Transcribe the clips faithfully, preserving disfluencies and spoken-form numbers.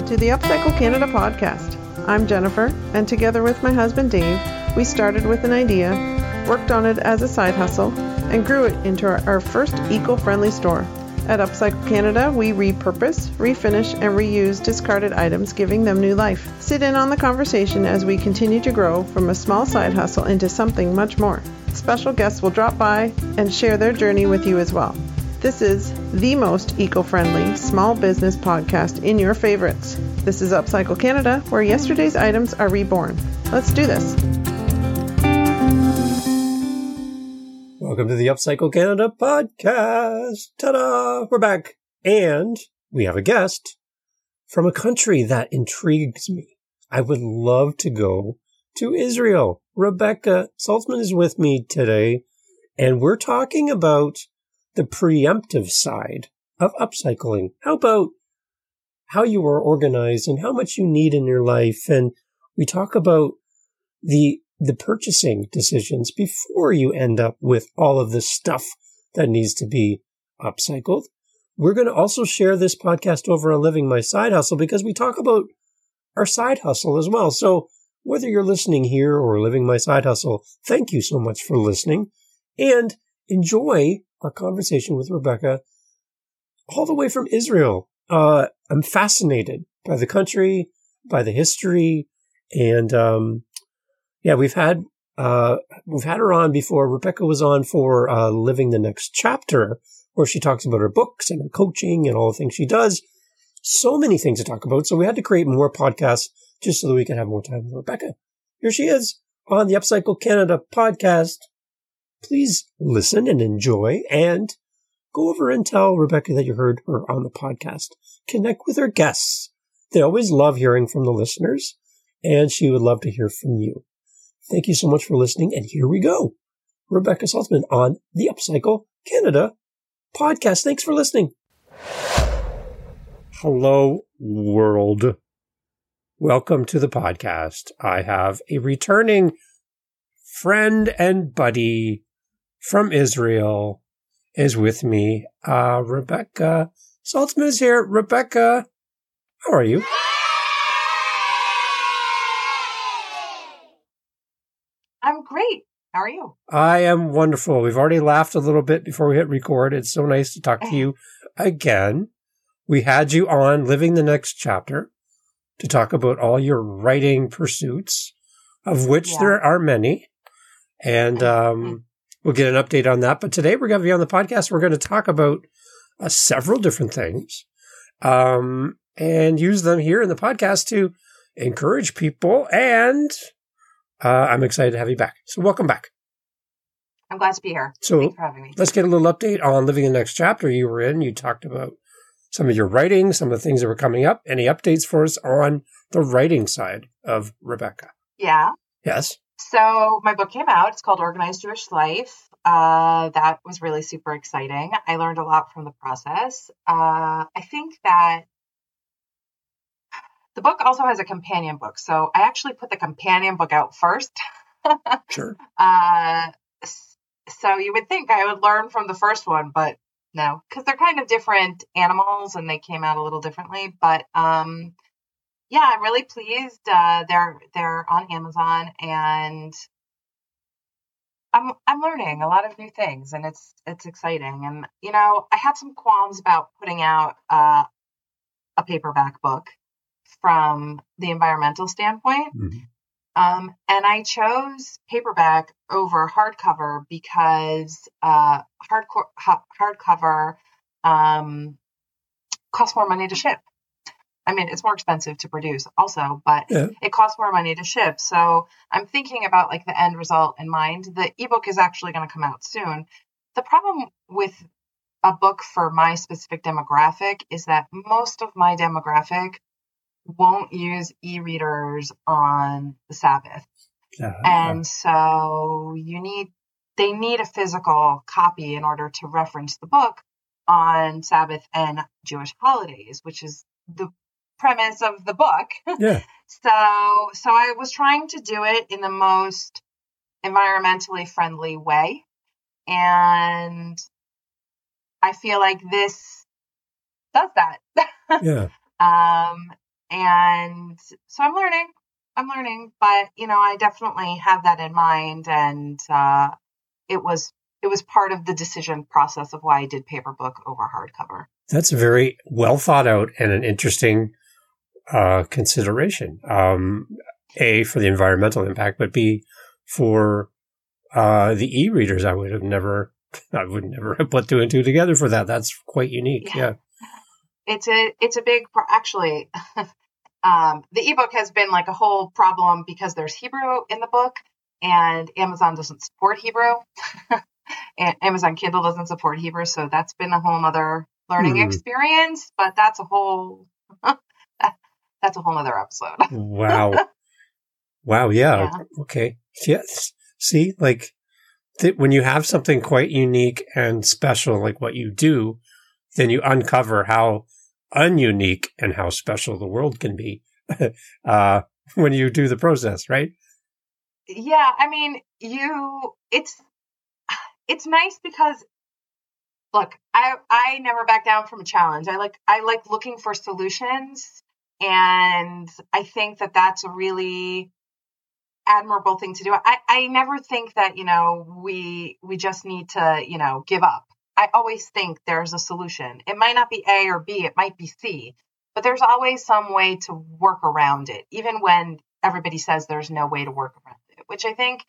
Welcome to the Upcycle Canada podcast. I'm Jennifer, and together with my husband Dave, we started with an idea, worked on it as a side hustle, and grew it into our, our first eco-friendly store. At Upcycle Canada, we repurpose, refinish, and reuse discarded items, giving them new life. Sit in on the conversation as we continue to grow from a small side hustle into something much more. Special guests will drop by and share their journey with you as well. This is the most eco-friendly small business podcast in your favorites. This is Upcycle Canada, where yesterday's items are reborn. Let's do this. Welcome to the Upcycle Canada podcast. Ta-da! We're back. And we have a guest from a country that intrigues me. I would love to go to Israel. Rebecca Saltzman is with me today, and we're talking about the preemptive side of upcycling. How about how you are organized and how much you need in your life? And we talk about the the purchasing decisions before you end up with all of this stuff that needs to be upcycled. We're going to also share this podcast over on Living My Side Hustle because we talk about our side hustle as well. So whether you're listening here or Living My Side Hustle, thank you so much for listening and enjoy our conversation with Rebecca all the way from Israel. Uh, I'm fascinated by the country, by the history, and um, yeah, we've had uh, we've had her on before. Rebecca was on for uh, Living the Next Chapter, where she talks about her books and her coaching and all the things she does. So many things to talk about. So we had to create more podcasts just so that we could have more time with Rebecca. Here she is on the Upcycle Canada podcast. Please listen and enjoy and go over and tell Rebecca that you heard her on the podcast. Connect with her guests. They always love hearing from the listeners, and she would love to hear from you. Thank you so much for listening, and here we go. Rebecca Saltzman on the Upcycle Canada podcast. Thanks for listening. Hello, world. Welcome to the podcast. I have a returning friend and buddy from Israel is with me. Uh, Rebecca Saltzman is here. Rebecca, how are you? I'm great. How are you? I am wonderful. We've already laughed a little bit before we hit record. It's so nice to talk to you again. We had you on Living the Next Chapter to talk about all your writing pursuits, of which yeah. there are many. And um, we'll get an update on that. But today we're going to be on the podcast. We're going to talk about uh, several different things um, and use them here in the podcast to encourage people. And uh, I'm excited to have you back. So welcome back. I'm glad to be here. So thanks for having me. Let's get a little update on Living the Next Chapter you were in. You talked about some of your writing, some of the things that were coming up. Any updates for us on the writing side of Rebecca? Yeah. Yes. So my book came out. It's called Organized Jewish Life. Uh, that was really super exciting. I learned a lot from the process. Uh, I think that the book also has a companion book. So I actually put the companion book out first. Sure. Uh, so you would think I would learn from the first one, but no, because they're kind of different animals and they came out a little differently. But um, yeah, I'm really pleased. Uh, they're they're on Amazon, and I'm I'm learning a lot of new things, and it's it's exciting. And you know, I had some qualms about putting out uh, a paperback book from the environmental standpoint, Mm-hmm. um, and I chose paperback over hardcover because uh, hardcore ha- hardcover um, costs more money to ship. I mean, it's more expensive to produce also, but Yeah. it costs more money to ship. So I'm thinking about like the end result in mind. The ebook is actually going to come out soon. The problem with a book for my specific demographic is that most of my demographic won't use e-readers on the Sabbath. Uh, And so you need, they need a physical copy in order to reference the book on Sabbath and Jewish holidays, which is the premise of the book. Yeah. So, so I was trying to do it in the most environmentally friendly way. And I feel like this does that. Yeah. um, And so I'm learning, I'm learning, but, you know, I definitely have that in mind. And uh, it was it was part of the decision process of why I did paper book over hardcover. That's very well thought out and an interesting uh, consideration. Um, A, for the environmental impact, but B, for uh, the e-readers. I would have never, I would never have put two and two together for that. That's quite unique. Yeah. yeah. It's a, it's a big, pro- actually, um, the ebook has been like a whole problem because there's Hebrew in the book and Amazon doesn't support Hebrew. And Amazon Kindle doesn't support Hebrew. So that's been a whole other learning hmm. experience, but that's a whole, that's a whole other episode. Wow. Wow. Yeah. yeah. Okay. Yes. See, like th- when you have something quite unique and special, like what you do, then you uncover how ununique and how special the world can be uh, when you do the process, right? Yeah. I mean, you, it's, it's nice because look, I, I never back down from a challenge. I like, I like looking for solutions. And I think that that's a really admirable thing to do. I, I never think that, you know, we, we just need to, you know, give up. I always think there's a solution. It might not be A or B, it might be C, but there's always some way to work around it, even when everybody says there's no way to work around it, which I think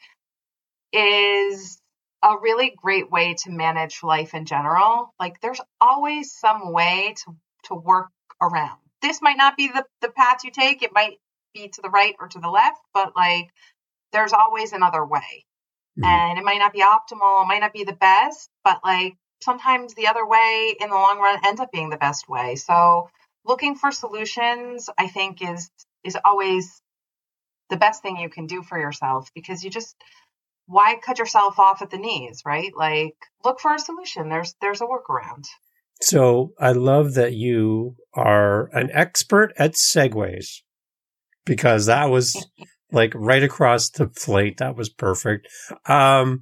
is a really great way to manage life in general. Like there's always some way to, to work around. This might not be the, the path you take. It might be to the right or to the left, but like there's always another way. Mm-hmm. And it might not be optimal, it might not be the best, but like sometimes the other way in the long run ends up being the best way. So looking for solutions, I think is, is always the best thing you can do for yourself, because you just, why cut yourself off at the knees, right? Like look for a solution. There's, there's a workaround. So I love that you are an expert at segues, because that was like right across the plate. That was perfect. Um,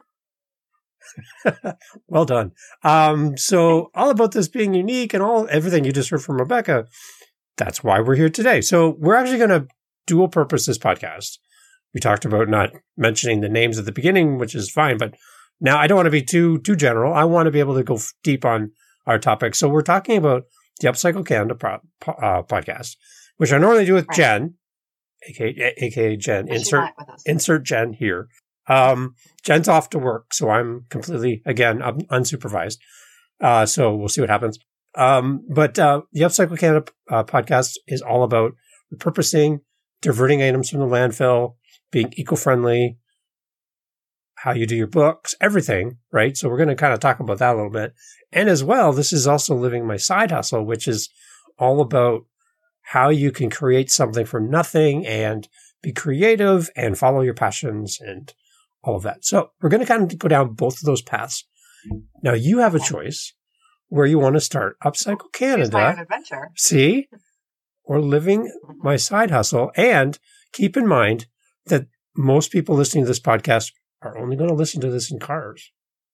well done. Um, so all about this being unique and all everything you just heard from Rebecca, that's why we're here today. So we're actually going to dual purpose this podcast. We talked about not mentioning the names at the beginning, which is fine, but now I don't want to be too too general. I want to be able to go f- deep on our topic. So we're talking about the Upcycle Canada pro- uh, podcast, which I normally do with right. Jen, aka, aka Jen. But insert insert Jen here. Um, Jen's off to work, so I'm completely again un- unsupervised. Uh, so we'll see what happens. Um, but uh, the Upcycle Canada uh, podcast is all about repurposing, diverting items from the landfill, being eco-friendly, how you do your books, everything, right? So we're going to kind of talk about that a little bit. And as well, this is also Living My Side Hustle, which is all about how you can create something from nothing and be creative and follow your passions and all of that. So we're going to kind of go down both of those paths. Now you have a choice where you want to start. Upcycle Canada. Here's my own adventure. See? Or Living My Side Hustle. And keep in mind that most people listening to this podcast are only going to listen to this in cars.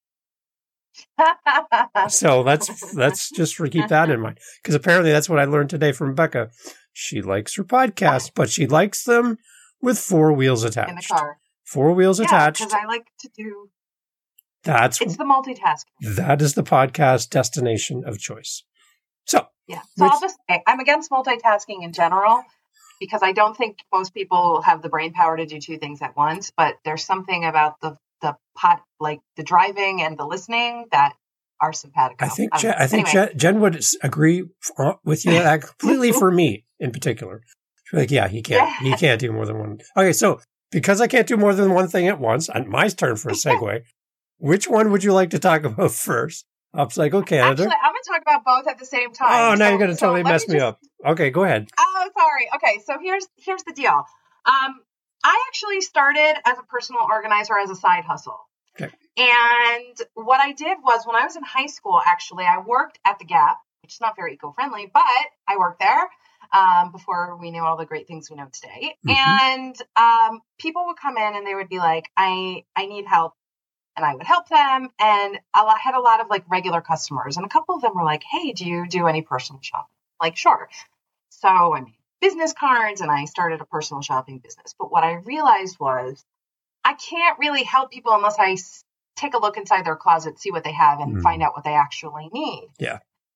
So let's let's just keep that in mind, because apparently that's what I learned today from Rebecca. She likes her podcasts, but she likes them with four wheels attached. In the car. Four wheels yeah, attached. Because I like to do. That's it's the multitasking. That is the podcast destination of choice. So yeah, so which, I'll just say I'm against multitasking in general, because I don't think most people have the brain power to do two things at once. But there's something about the the pot, like the driving and the listening, that are simpatico. I think Jen, I think anyway. Jen, Jen would agree with you that completely. For me in particular, she's like, yeah, he can't, yeah. he can't do more than one. Okay, so because I can't do more than one thing at once, and my turn for a segue. Which one would you like to talk about first? Upcycle Canada. Actually, I'm going to talk about both at the same time. Oh, now so, you're going to so totally mess me, me just... up. Okay, go ahead. Oh, sorry. Okay, so here's here's the deal. Um, I actually started as a personal organizer as a side hustle. Okay. And what I did was, when I was in high school, actually, I worked at the Gap, which is not very eco-friendly, but I worked there um, before we knew all the great things we know today. Mm-hmm. And um, people would come in and they would be like, I, I need help. And I would help them. And I had a lot of like regular customers. And a couple of them were like, hey, do you do any personal shopping? Like, sure. So, I mean, business cards and I started a personal shopping business. But what I realized was I can't really help people unless I s- take a look inside their closet, see what they have, and Mm. find out what they actually need. Yeah.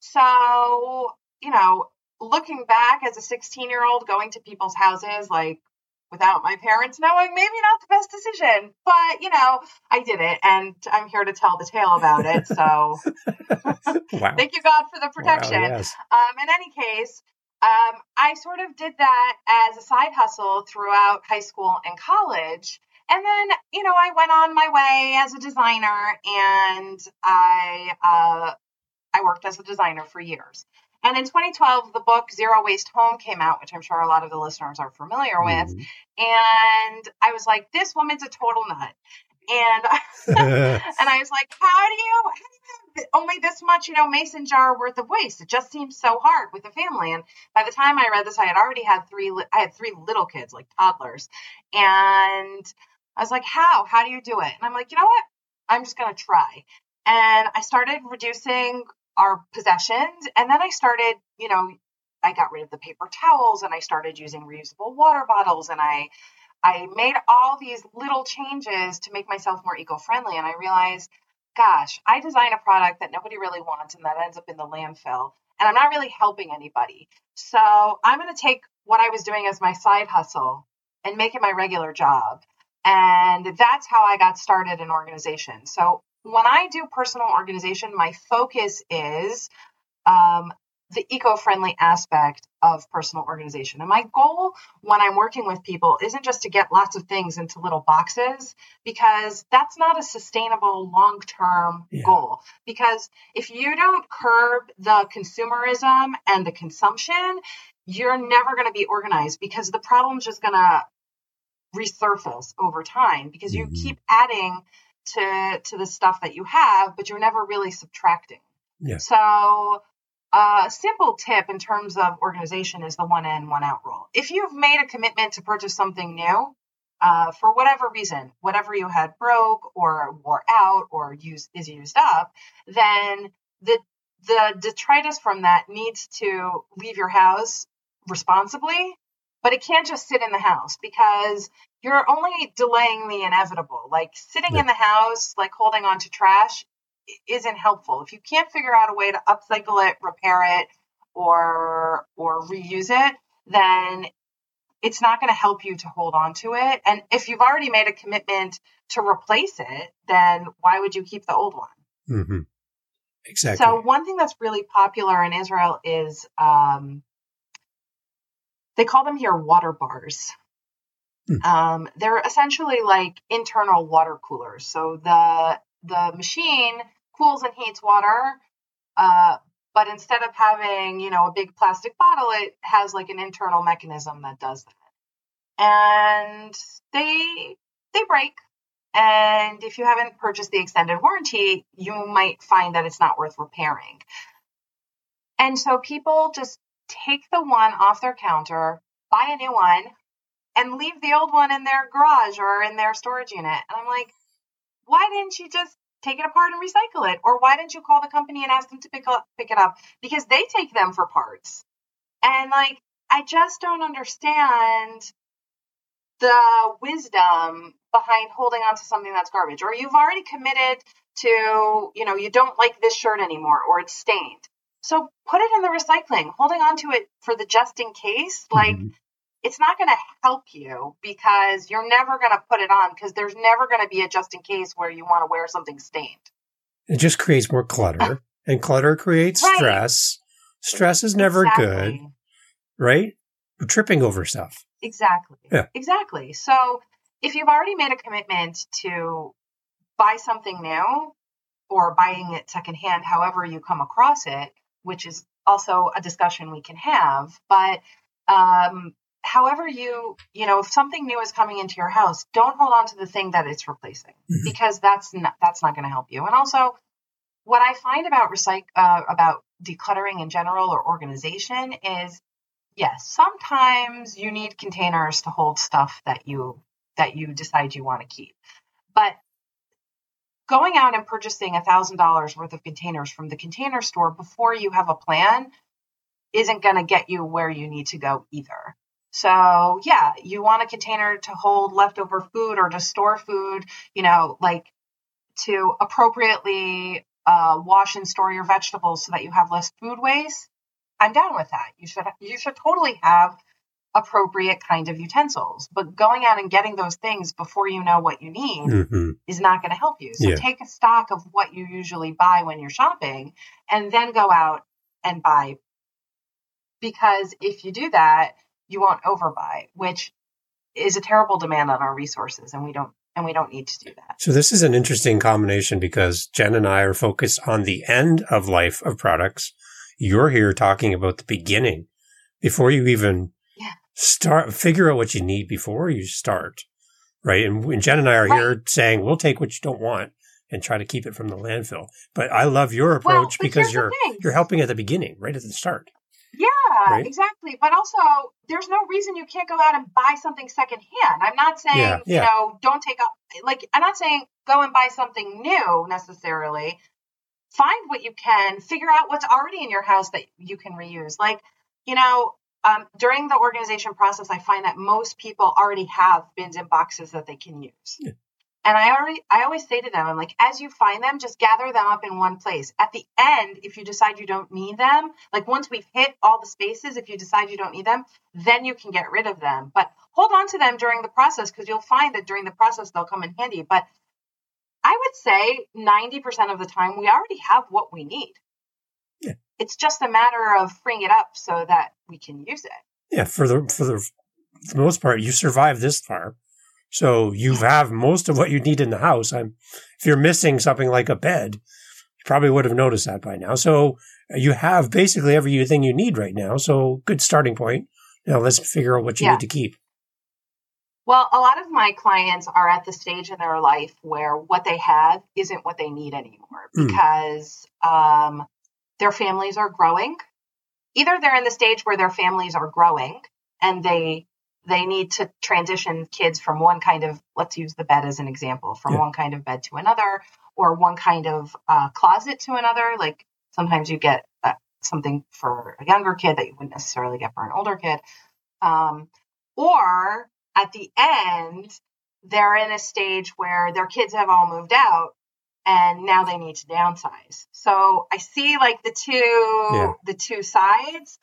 So, you know, looking back as a sixteen year old going to people's houses, like without my parents knowing, maybe not the best decision, but you know, I did it and I'm here to tell the tale about it. So Wow. thank you, God, for the protection. Wow, yes. Um, in any case, um, I sort of did that as a side hustle throughout high school and college. And then, you know, I went on my way as a designer and I, uh, I worked as a designer for years. And in twenty twelve, the book Zero Waste Home came out, which I'm sure a lot of the listeners are familiar with. Mhm. And I was like, this woman's a total nut. And and I was like, how do you, how do you have only this much, you know, mason jar worth of waste? It just seems so hard with a family. And by the time I read this, I had already had three, li- I had three little kids, like toddlers. And I was like, how? How do you do it? And I'm like, you know what? I'm just going to try. And I started reducing our possessions. And then I started, you know, I got rid of the paper towels and I started using reusable water bottles. And I, I made all these little changes to make myself more eco-friendly. And I realized, gosh, I design a product that nobody really wants and that ends up in the landfill. And I'm not really helping anybody. So I'm going to take what I was doing as my side hustle and make it my regular job. And that's how I got started in organization. So when I do personal organization, my focus is um, the eco-friendly aspect of personal organization. And my goal when I'm working with people isn't just to get lots of things into little boxes, because that's not a sustainable long-term Yeah. goal. Because if you don't curb the consumerism and the consumption, you're never going to be organized, because the problem's just going to resurface over time, because you Mhm. keep adding to to the stuff that you have, but you're never really subtracting. Yeah. So a simple tip in terms of organization is the one in, one out rule. If you've made a commitment to purchase something new, uh, for whatever reason, whatever you had broke or wore out or use, is used up, then the the detritus from that needs to leave your house responsibly, but it can't just sit in the house, because you're only delaying the inevitable. Like sitting Yeah. in the house, like holding on to trash, isn't helpful. If you can't figure out a way to upcycle it, repair it, or or reuse it, then it's not going to help you to hold on to it. And if you've already made a commitment to replace it, then why would you keep the old one? Mm-hmm. Exactly. So one thing that's really popular in Israel is um, they call them here water bars. Hmm. Um, they're essentially like internal water coolers. So the the machine cools and heats water, uh, but instead of having, you know, a big plastic bottle, it has like an internal mechanism that does that. And they they break. And if you haven't purchased the extended warranty, you might find that it's not worth repairing. And so people just take the one off their counter, buy a new one, and leave the old one in their garage or in their storage unit. And I'm like, why didn't you just take it apart and recycle it? Or why didn't you call the company and ask them to pick up, pick it up? Because they take them for parts. And like, I just don't understand the wisdom behind holding on to something that's garbage. Or you've already committed to, you know, you don't like this shirt anymore, or it's stained. So put it in the recycling. Holding on to it for the just in case, like, Mhm. it's not going to help you, because you're never going to put it on, because there's never going to be a just in case where you want to wear something stained. It just creates more clutter, and clutter creates Right. stress. Stress is never Exactly. good, right? We're tripping over stuff. Exactly. Yeah. Exactly. So if you've already made a commitment to buy something new, or buying it secondhand, however you come across it, which is also a discussion we can have, but um, however you, you know, if something new is coming into your house, don't hold on to the thing that it's replacing, Mhm. because that's not, that's not going to help you. And also, what I find about recyc- uh, about decluttering in general, or organization, is yes, sometimes you need containers to hold stuff that you that you decide you want to keep. But going out and purchasing a thousand dollars worth of containers from the container store before you have a plan isn't going to get you where you need to go either. So yeah, you want a container to hold leftover food or to store food, you know, like to appropriately uh, wash and store your vegetables so that you have less food waste. I'm down with that. You should, you should totally have appropriate kind of utensils, but going out and getting those things before you know what you need mm-hmm. is not going to help you. So yeah. take a stock of what you usually buy when you're shopping and then go out and buy. Because if you do that, you won't overbuy, which is a terrible demand on our resources. And we don't, and we don't need to do that. So this is an interesting combination because Jen and I are focused on the end of life of products. You're here talking about the beginning before you even yeah. start, figure out what you need before you start, right? And, and Jen and I are right. here saying, we'll take what you don't want and try to keep it from the landfill. But I love your approach well, because you're, you're helping at the beginning, right at the start. Yeah, right? Exactly. But also there's no reason you can't go out and buy something secondhand. I'm not saying, yeah, yeah. you know, don't take up, like, I'm not saying go and buy something new necessarily. Find what you can, figure out what's already in your house that you can reuse. Like, you know, um, during the organization process, I find that most people already have bins and boxes that they can use. Yeah. And I already, I always say to them, I'm like, as you find them, just gather them up in one place. At the end, if you decide you don't need them, like once we've hit all the spaces, if you decide you don't need them, then you can get rid of them. But hold on to them during the process because you'll find that during the process, they'll come in handy. But I would say ninety percent of the time, we already have what we need. Yeah. It's just a matter of freeing it up so that we can use it. Yeah, for the for the, for the most part, you survived this far. So you have most of what you need in the house. I'm, if you're missing something like a bed, you probably would have noticed that by now. So you have basically everything you need right now. So good starting point. Now let's figure out what you yeah. need to keep. Well, a lot of my clients are at the stage in their life where what they have isn't what they need anymore because mm. um, their families are growing. Either they're in the stage where their families are growing and they they need to transition kids from one kind of, let's use the bed as an example, from yeah. one kind of bed to another, or one kind of uh, closet to another. Like sometimes you get uh, something for a younger kid that you wouldn't necessarily get for an older kid. Um, or at the end, they're in a stage where their kids have all moved out and now they need to downsize. So I see like the two, yeah. the two sides.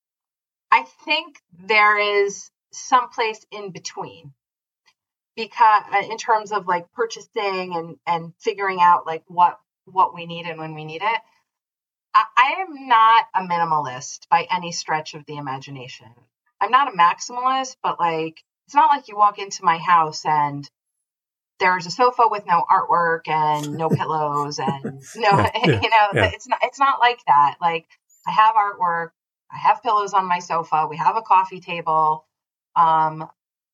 I think there is someplace in between because in terms of like purchasing and, and figuring out like what, what we need and when we need it. I, I am not a minimalist by any stretch of the imagination. I'm not a maximalist, but like, it's not like you walk into my house and there's a sofa with no artwork and no pillows and no, yeah, yeah, you know, yeah. it's not, it's not like that. Like I have artwork, I have pillows on my sofa. We have a coffee table. Um,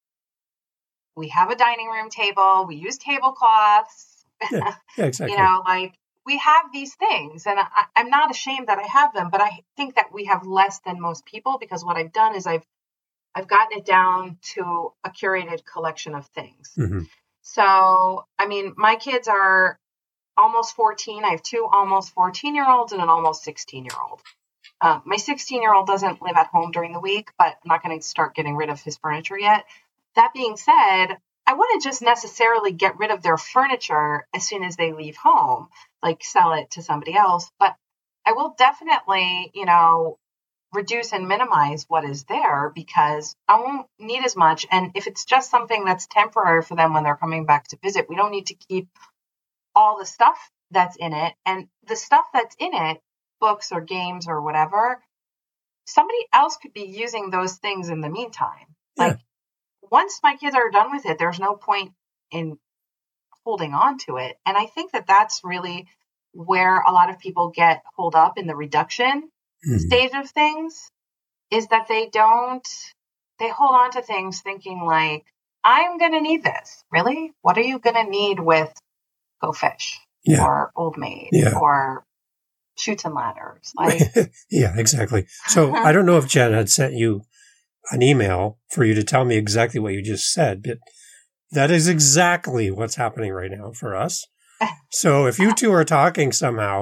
we have a dining room table. We use tablecloths. Yeah, yeah, exactly. You know, like we have these things and I, I'm not ashamed that I have them, but I think that we have less than most people because what I've done is I've, I've gotten it down to a curated collection of things. Mm-hmm. So, I mean, my kids are almost fourteen. I have two almost fourteen year olds and an almost sixteen year old. Uh, my sixteen year old doesn't live at home during the week, but I'm not going to start getting rid of his furniture yet. That being said, I wouldn't just necessarily get rid of their furniture as soon as they leave home, like sell it to somebody else. But I will definitely, you know, reduce and minimize what is there because I won't need as much. And if it's just something that's temporary for them when they're coming back to visit, we don't need to keep all the stuff that's in it. And the stuff that's in it, books or games or whatever, somebody else could be using those things in the meantime. Yeah. Like once my kids are done with it, there's no point in holding on to it. And I think that that's really where a lot of people get hold up in the reduction mm-hmm. stage of things is that they don't, they hold on to things thinking like, I'm going to need this. Really? What are you going to need with Go Fish yeah. or Old Maid yeah. or Chutes and Ladders? Like, yeah, exactly. So I don't know if Jen had sent you an email for you to tell me exactly what you just said, but that is exactly what's happening right now for us. So if you two are talking somehow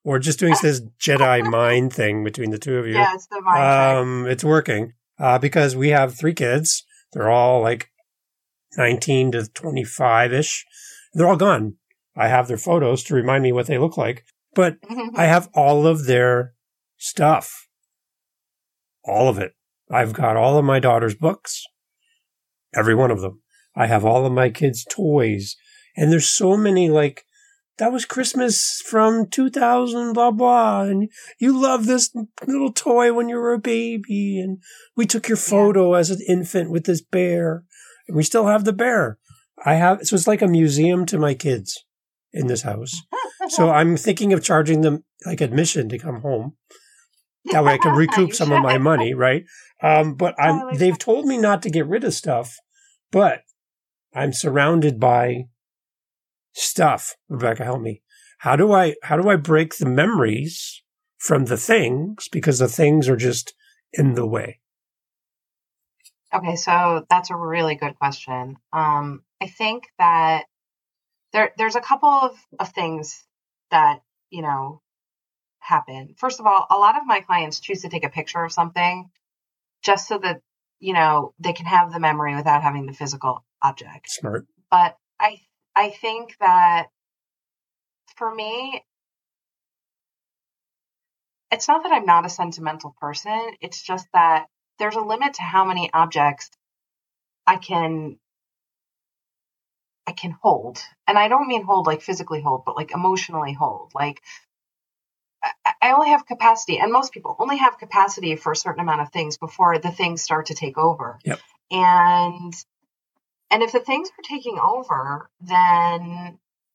We're just doing this Jedi mind thing between the two of you. Yeah, it's the mind um, It's working uh, because we have three kids. They're all like nineteen to twenty-five-ish. They're all gone. I have their photos to remind me what they look like. But I have all of their stuff. All of it. I've got all of my daughter's books. Every one of them. I have all of my kids' toys. And there's so many, like, that was Christmas from two thousand, blah, blah. And you love this little toy when you were a baby. And we took your photo yeah. as an infant with this bear. And we still have the bear. I have, so it's like a museum to my kids in this house. So I'm thinking of charging them like admission to come home. That way I can recoup some of my money, right? Um, but I'm, oh, they've told me not to get rid of stuff, but I'm surrounded by stuff. Rebecca, help me. How do I, how do I break the memories from the things? Because the things are just in the way. Okay. So that's a really good question. Um, I think that there, there's a couple of, of things that, you know, happen. First of all, a lot of my clients choose to take a picture of something just so that, you know, they can have the memory without having the physical object. Smart. But I, I think that for me, it's not that I'm not a sentimental person. It's just that there's a limit to how many objects I can I can hold. And I don't mean hold like physically hold, but like emotionally hold. Like I, I only have capacity, and most people only have capacity for a certain amount of things before the things start to take over. Yep. And and if the things are taking over, then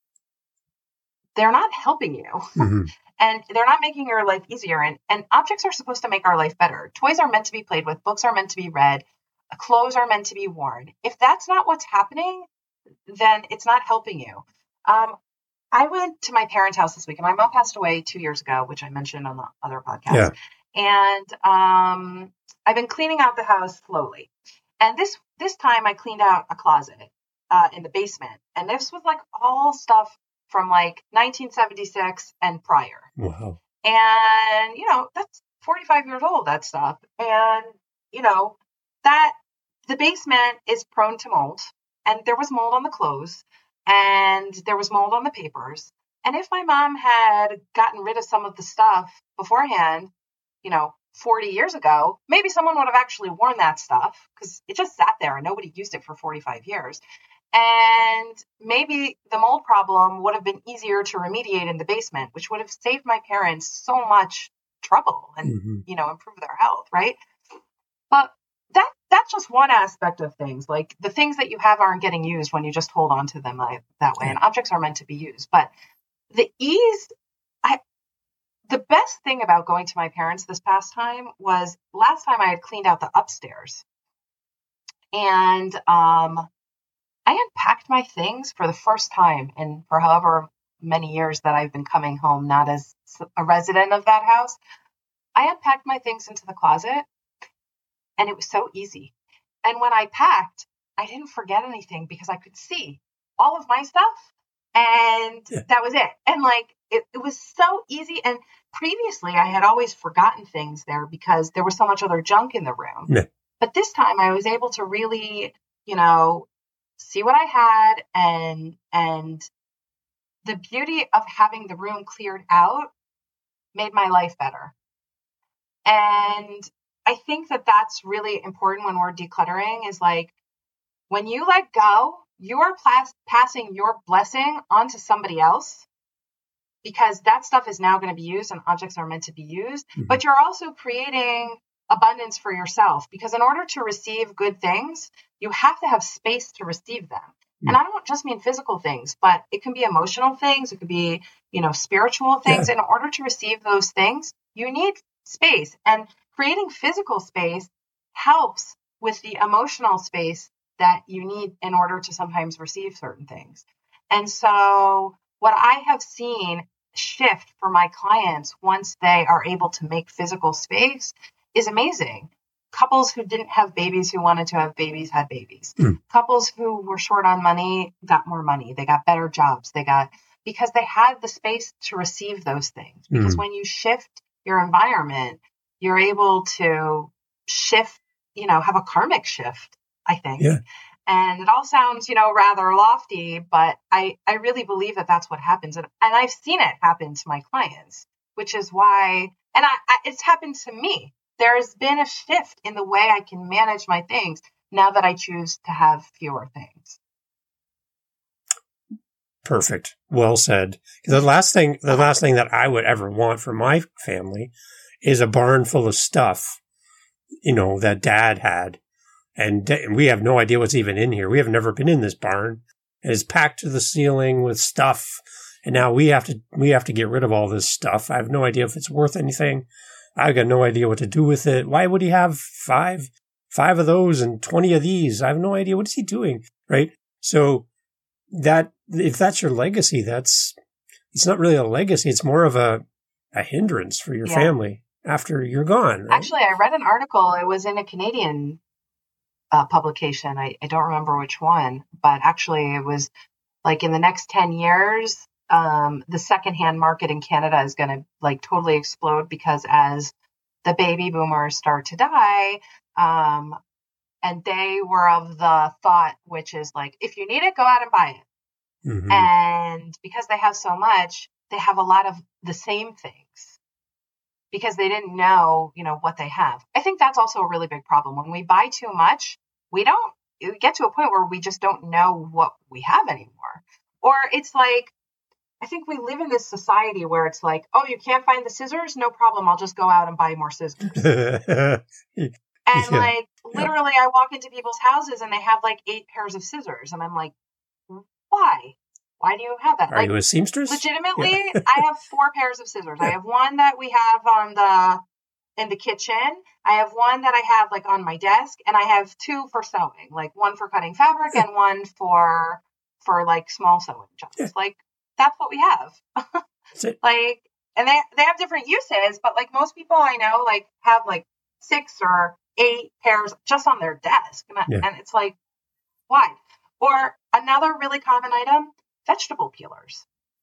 they're not helping you. Mm-hmm. And they're not making your life easier. And, and objects are supposed to make our life better. Toys are meant to be played with. Books are meant to be read. Clothes are meant to be worn. If that's not what's happening, then it's not helping you. Um, I went to my parents' house this week, and my mom passed away two years ago, which I mentioned on the other podcast. Yeah. And um, I've been cleaning out the house slowly. And this this time I cleaned out a closet uh, in the basement. And this was like all stuff from like nineteen seventy-six and prior. Wow. And, you know, that's forty-five years old, that stuff. And, you know, that the basement is prone to mold. And there was mold on the clothes. And there was mold on the papers. And if my mom had gotten rid of some of the stuff beforehand, you know, forty years ago, maybe someone would have actually worn that stuff because it just sat there and nobody used it for forty-five years. And maybe the mold problem would have been easier to remediate in the basement, which would have saved my parents so much trouble and, mm-hmm. you know, improve their health, right? But that that's just one aspect of things. Like the things that you have aren't getting used when you just hold on to them like, that way. And objects are meant to be used. But the ease, I the best thing about going to my parents this past time was last time I had cleaned out the upstairs. And um I unpacked my things for the first time in for however many years that I've been coming home, not as a resident of that house. I unpacked my things into the closet, and it was so easy. And when I packed, I didn't forget anything because I could see all of my stuff, and yeah. that was it. And like, it, it was so easy. And previously I had always forgotten things there because there was so much other junk in the room. Yeah. But this time I was able to really, you know, see what I had, and and the beauty of having the room cleared out made my life better. And I think that that's really important when we're decluttering is like, when you let go, you are plas- passing your blessing onto somebody else because that stuff is now going to be used and objects are meant to be used. Mm-hmm. But you're also creating abundance for yourself because in order to receive good things, you have to have space to receive them. Mm. And I don't just mean physical things, but it can be emotional things. It could be, you know, spiritual things. Yeah. In order to receive those things, you need space, and creating physical space helps with the emotional space that you need in order to sometimes receive certain things. And so what I have seen shift for my clients once they are able to make physical space is amazing. Couples who didn't have babies who wanted to have babies had babies. Mm. Couples who were short on money got more money. They got better jobs. They got, because they had the space to receive those things. Because mm. when you shift your environment, you're able to shift, you know, have a karmic shift, I think. Yeah. And it all sounds, you know, rather lofty, but I, I really believe that that's what happens. And, and I've seen it happen to my clients, which is why, and I, I, it's happened to me. There's been a shift in the way I can manage my things now that I choose to have fewer things. Perfect. Well said. The last thing, the last thing that I would ever want for my family is a barn full of stuff, you know, that Dad had. And we have no idea what's even in here. We have never been in this barn. It is packed to the ceiling with stuff. And now we have to, we have to get rid of all this stuff. I have no idea if it's worth anything. I've got no idea what to do with it. Why would he have five, five of those and twenty of these? I have no idea. What is he doing? Right. So that, if that's your legacy, that's, it's not really a legacy. It's more of a, a hindrance for your yeah. family after you're gone. Right? Actually, I read an article. It was in a Canadian uh, publication. I, I don't remember which one, but actually it was like in the next ten years, um, the secondhand market in Canada is going to like totally explode because as the baby boomers start to die, um, and they were of the thought, which is like, if you need it, go out and buy it. Mm-hmm. And because they have so much, they have a lot of the same things because they didn't know, you know, what they have. I think that's also a really big problem. When we buy too much, we don't we get to a point where we just don't know what we have anymore. Or it's like, I think we live in this society where it's like, oh, you can't find the scissors? No problem. I'll just go out and buy more scissors. And yeah. like, literally, I walk into people's houses and they have like eight pairs of scissors. And I'm like, why? Why do you have that? Are like, you a seamstress? Legitimately, yeah. I have four pairs of scissors. Yeah. I have one that we have on the in the kitchen. I have one that I have like on my desk, and I have two for sewing, like one for cutting fabric yeah. and one for for like small sewing jobs. Yeah. Like that's what we have. That's it. Like, and they they have different uses, but like most people I know, like have like six or eight pairs just on their desk, and, yeah. and it's like, why? Or another really common item, vegetable peelers.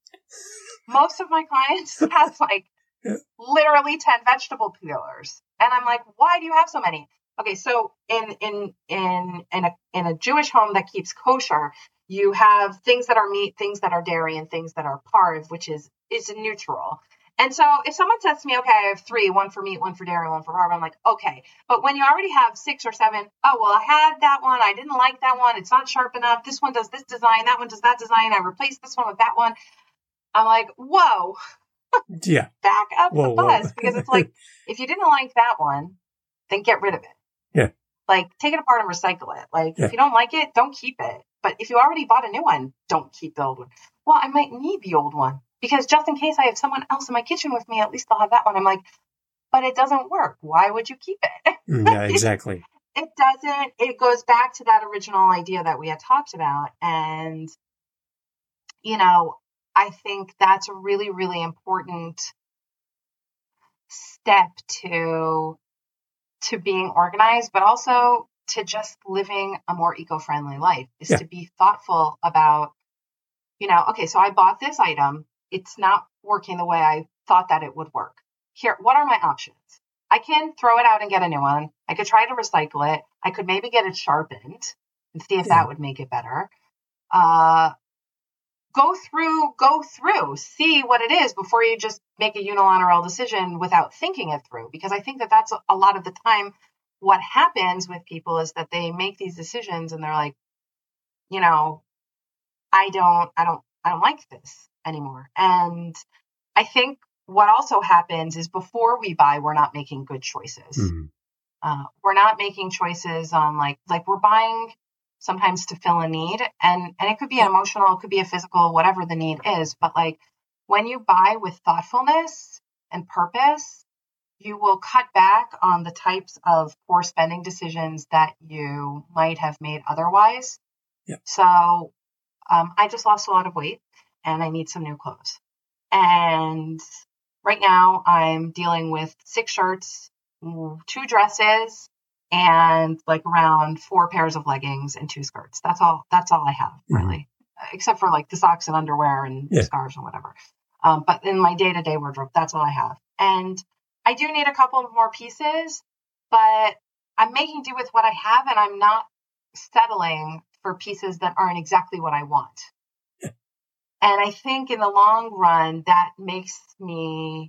Most of my clients have like yeah. literally ten vegetable peelers. And I'm like, why do you have so many? Okay, so in in in in a in a Jewish home that keeps kosher, you have things that are meat, things that are dairy, and things that are parv, which is is neutral. And so if someone says to me, okay, I have three, one for meat, one for dairy, one for parv, I'm like, okay. But when you already have six or seven, oh, well, I had that one. I didn't like that one. It's not sharp enough. This one does this design. That one does that design. I replaced this one with that one. I'm like, whoa. Yeah. Back up whoa, the bus. Whoa. Because it's like, if you didn't like that one, then get rid of it. Yeah. Like, take it apart and recycle it. Like, yeah. if you don't like it, don't keep it. But if you already bought a new one, don't keep the old one. Well, I might need the old one. Because just in case I have someone else in my kitchen with me, at least I'll have that one. I'm like, but it doesn't work. Why would you keep it? Yeah, exactly. it, it doesn't. It goes back to that original idea that we had talked about. And, you know, I think that's a really, really important step to, to being organized, but also to just living a more eco-friendly life is yeah. to be thoughtful about, you know, okay, so I bought this item. It's not working the way I thought that it would work. Here, what are my options? I can throw it out and get a new one. I could try to recycle it. I could maybe get it sharpened and see if yeah. that would make it better. Uh, go through, go through, see what it is before you just make a unilateral decision without thinking it through. Because I think that that's a lot of the time what happens with people is that they make these decisions and they're like, you know, I don't, I don't, I don't like this anymore. And I think what also happens is before we buy, we're not making good choices. Mm-hmm. Uh, we're not making choices on like, like we're buying sometimes to fill a need, and, and it could be an emotional, it could be a physical, whatever the need is. But like when you buy with thoughtfulness and purpose, you will cut back on the types of poor spending decisions that you might have made otherwise. Yeah. So um, I just lost a lot of weight and I need some new clothes. And right now I'm dealing with six shirts, two dresses, and like around four pairs of leggings and two skirts. That's all, that's all I have really. except for like the socks and underwear and Yeah. scarves and whatever. Um, but in my day-to-day wardrobe, that's all I have. And I do need a couple of more pieces, but I'm making do with what I have, and I'm not settling for pieces that aren't exactly what I want. Yeah. And I think in the long run, that makes me,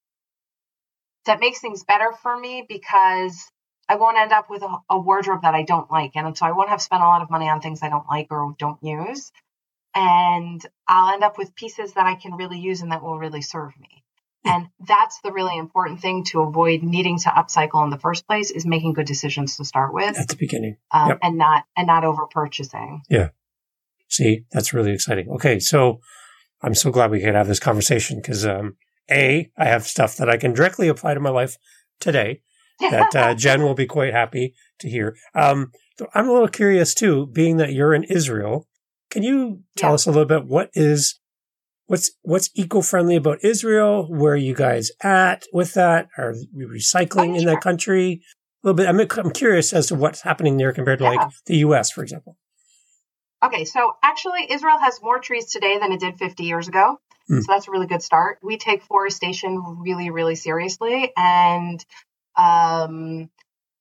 that makes things better for me, because I won't end up with a, a wardrobe that I don't like. And so I won't have spent a lot of money on things I don't like or don't use. And I'll end up with pieces that I can really use and that will really serve me. And that's the really important thing to avoid needing to upcycle in the first place, is making good decisions to start with. At the beginning. Um, Yep. and not, and not over purchasing. Yeah. See, that's really exciting. Okay. So I'm so glad we could have this conversation because, um, A, I have stuff that I can directly apply to my life today that uh, Jen will be quite happy to hear. Um, I'm a little curious too, being that you're in Israel. Can you tell Yeah. us a little bit what is what's what's eco-friendly about Israel? Where are you guys at with that? Are we recycling Oh, in sure. that country? A little bit. I'm I'm curious as to what's happening there compared to Yeah. like the U S, for example. Okay, so actually Israel has more trees today than it did fifty years ago. Mm. So that's a really good start. We take forestation really, really seriously, and um,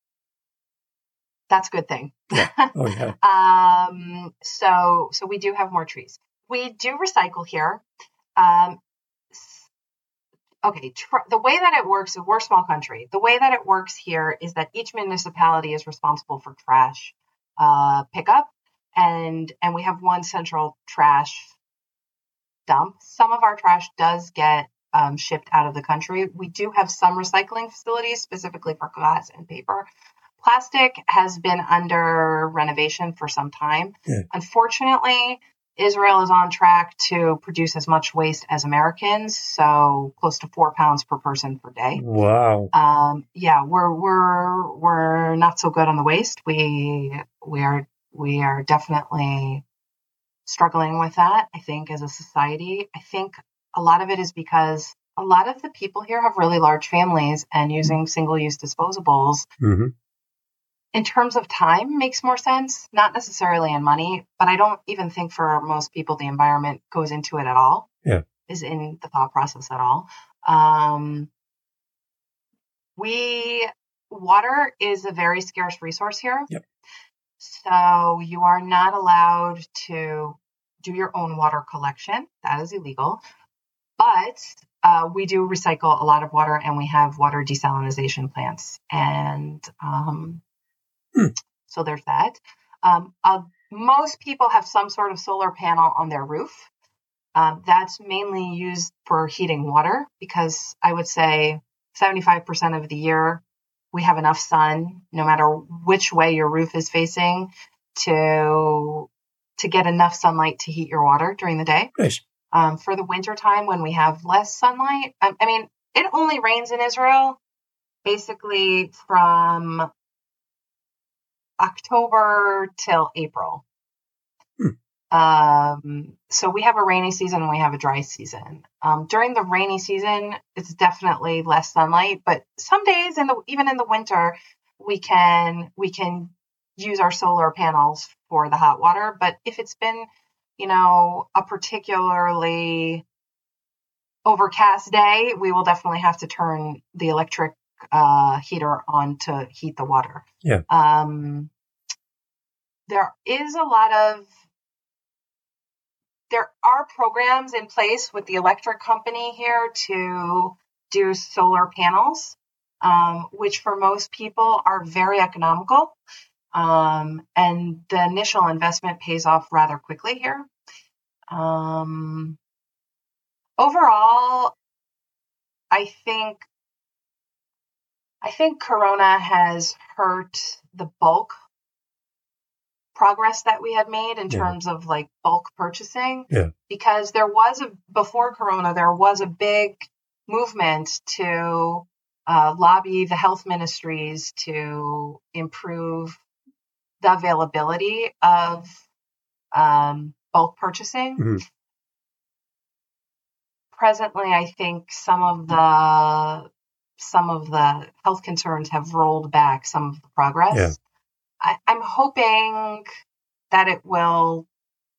that's a good thing. Yeah. Oh yeah. um, so, so we do have more trees. We do recycle here. Um, s- okay, tr- the way that it works, we're a small country. The way that it works here is that each municipality is responsible for trash uh, pickup, and and we have one central trash dump. Some of our trash does get um, shipped out of the country. We do have some recycling facilities specifically for glass and paper. Plastic has been under renovation for some time. Yeah. Unfortunately, Israel is on track to produce as much waste as Americans, so close to four pounds per person per day. Wow. Um, yeah, we're we're we're not so good on the waste. We we are we are definitely struggling with that, I think, as a society. I think a lot of it is because a lot of the people here have really large families, and using single-use disposables Mm-hmm. in terms of time makes more sense, not necessarily in money, but I don't even think for most people the environment goes into it at all. Yeah. Is in the thought process at all. Um, we, water is a very scarce resource here. Yep. So you are not allowed to do your own water collection. That is illegal. But uh, we do recycle a lot of water, and we have water desalinization plants. And um, Hmm. so there's that. Um, uh, most people have some sort of solar panel on their roof. Um, that's mainly used for heating water, because I would say seventy-five percent of the year we have enough sun, no matter which way your roof is facing, to to get enough sunlight to heat your water during the day. Nice. Um, for the winter time, when we have less sunlight, I, I mean, it only rains in Israel basically from October till April. Hmm. Um, so we have a rainy season and we have a dry season. Um, during the rainy season, it's definitely less sunlight, but some days in the, even in the winter, we can, we can use our solar panels for the hot water. But if it's been, you know, a particularly overcast day, we will definitely have to turn the electric uh, heater on to heat the water. Yeah. Um, there is a lot of, there are programs in place with the electric company here to do solar panels, um, which for most people are very economical. Um, and the initial investment pays off rather quickly here. Um, overall, I think I think Corona has hurt the bulk progress that we had made in Yeah. terms of like bulk purchasing. Yeah. Because there was a, before Corona, there was a big movement to uh, lobby the health ministries to improve the availability of um, bulk purchasing. Mhm. Presently, I think some of the some of the health concerns have rolled back some of the progress. Yeah. I, I'm hoping that it will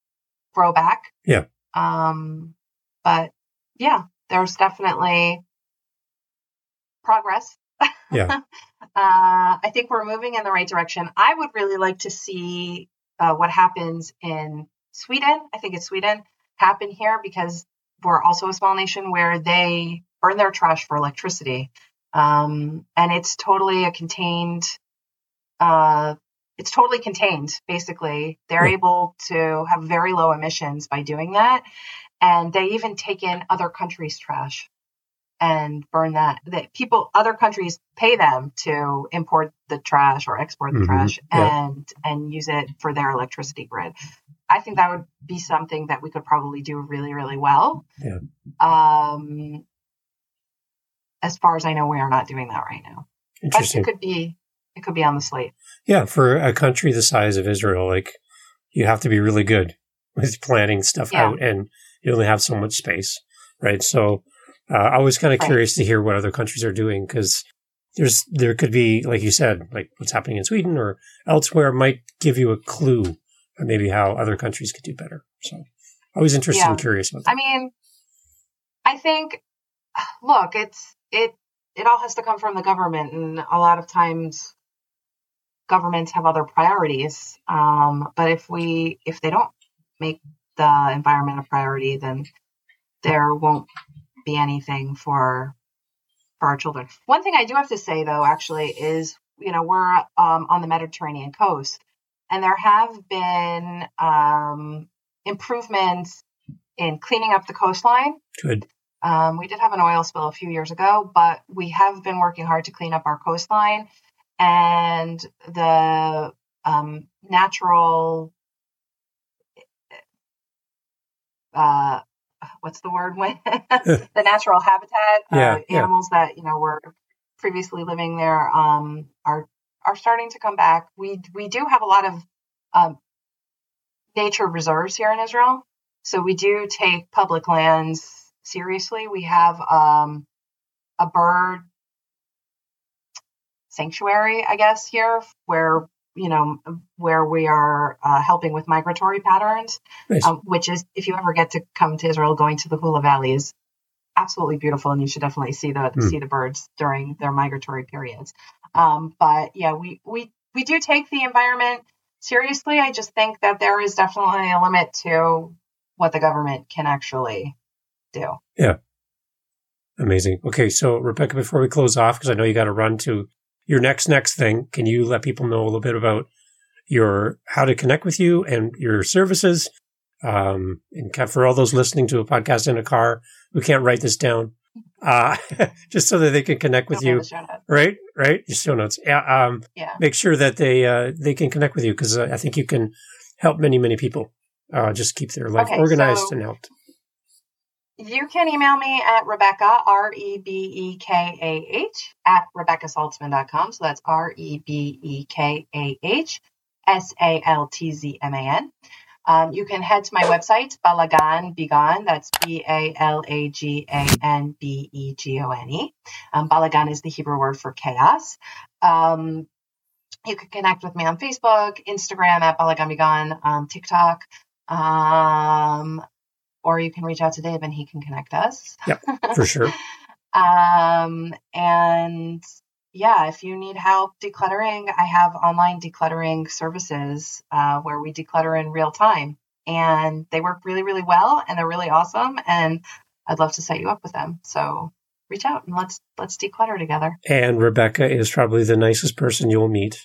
throwback. Yeah. Um, but yeah, there's definitely progress. Yeah. uh, I think we're moving in the right direction. I would really like to see uh, what happens in Sweden. I think it's Sweden happen here because we're also a small nation where they burn their trash for electricity. Um, and it's totally a contained, uh, it's totally contained, basically. They're Yeah. able to have very low emissions by doing that. And they even take in other countries' trash and burn that. That people, other countries pay them to import the trash or export the Mhm. trash Yeah. and and use it for their electricity grid. I think that would be something that we could probably do really, really well. Yeah. Um, as far as I know, we are not doing that right now. But Interesting. it could be, it could be on the slate. Yeah, for a country the size of Israel, like you have to be really good with planning stuff Yeah. out, and you only have so much space, right? So uh, I was kind of Right. curious to hear what other countries are doing because there's there could be, like you said, like what's happening in Sweden or elsewhere might give you a clue on maybe how other countries could do better. So I was interested Yeah. and curious about that. I mean, I think, look, it's it it all has to come from the government, and a lot of times governments have other priorities. Um, but if we if they don't make the environment a priority, then there won't be anything for for our children. One thing I do have to say, though, actually, is you know we're um, on the Mediterranean coast, and there have been um, improvements in cleaning up the coastline. Good. Um, we did have an oil spill a few years ago, but we have been working hard to clean up our coastline, and the um, natural, uh, what's the word? When the natural habitat, Yeah, uh, yeah. animals that you know were previously living there um, are are starting to come back. We we do have a lot of um, nature reserves here in Israel, so we do take public lands seriously. We have um, a bird sanctuary, I guess, here where you know where we are uh, helping with migratory patterns, Nice. um, which is if you ever get to come to Israel, going to the Hula Valley is absolutely beautiful, and you should definitely see the Hmm. see the birds during their migratory periods. Um, but yeah, we we we do take the environment seriously. I just think that there is definitely a limit to what the government can actually do. Amazing. Okay, so Rebecca, before we close off, because I know you got to run to your next next thing, can you let people know a little bit about your how to connect with you and your services? Um, and ca- for all those listening to a podcast in a car who can't write this down, uh, just so that they can connect with Don't have you, the show notes. right? Right? Your show notes. Yeah. Um, Yeah. make sure that they uh, they can connect with you because uh, I think you can help many many people. Uh, just keep their life Okay, organized so- and helped. You can email me at Rebecca, R E B E K A H, at Rebecca Saltzman dot com. So that's R E B E K A H, S A L T Z M A N. Um, you can head to my website, Balagan Begon. That's B A L A G A N B E G O N E. Um, Balagan is the Hebrew word for chaos. Um, you can connect with me on Facebook, Instagram at Balagan Begon, um, TikTok. Um, or you can reach out to Dave and he can connect us. Yep, for sure. Um, and yeah, if you need help decluttering, I have online decluttering services uh, where we declutter in real time, and they work really, really well, and they're really awesome. And I'd love to set you up with them. So reach out and let's let's declutter together. And Rebecca is probably the nicest person you'll meet.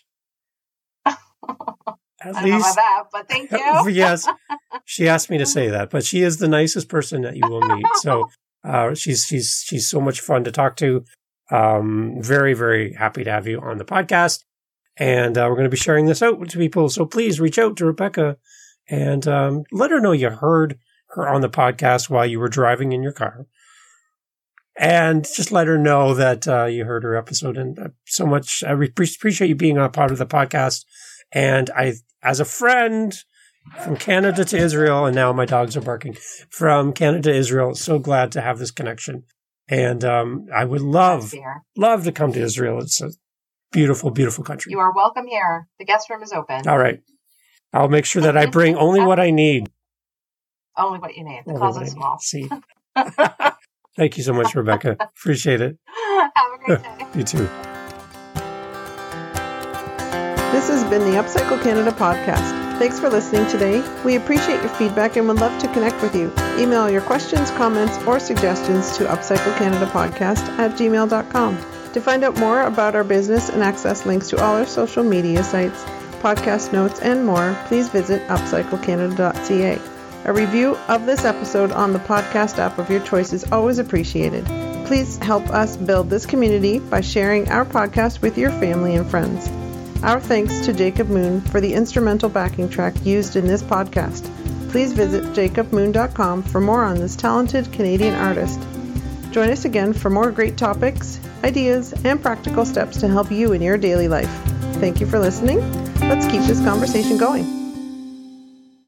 At I don't know about that, but thank you. Yes, she asked me to say that, but she is the nicest person that you will meet. So uh, she's she's she's so much fun to talk to. Um, very very happy to have you on the podcast, and uh, we're going to be sharing this out to people. So please reach out to Rebecca and um, let her know you heard her on the podcast while you were driving in your car, and just let her know that uh, you heard her episode. And uh, so much I re- appreciate you being a part of the podcast. And I, as a friend from Canada to Israel, and now my dogs are barking, from Canada to Israel, so glad to have this connection. And um, I would love, Here. love to come to Israel. It's a beautiful, beautiful country. You are welcome here. The guest room is open. All right. I'll make sure that I bring only what I need. only what you need. The Only closet's what I small. See. Thank you so much, Rebecca. Appreciate it. Have a great day. You too. This has been the Upcycle Canada podcast. Thanks for listening today. We appreciate your feedback and would love to connect with you. Email your questions, comments, or suggestions to upcyclecanadapodcast at gmail dot com. To find out more about our business and access links to all our social media sites, podcast notes, and more, please visit upcycle canada dot c a. A review of this episode on the podcast app of your choice is always appreciated. Please help us build this community by sharing our podcast with your family and friends. Our thanks to Jacob Moon for the instrumental backing track used in this podcast. Please visit jacob moon dot com for more on this talented Canadian artist. Join us again for more great topics, ideas, and practical steps to help you in your daily life. Thank you for listening. Let's keep this conversation going.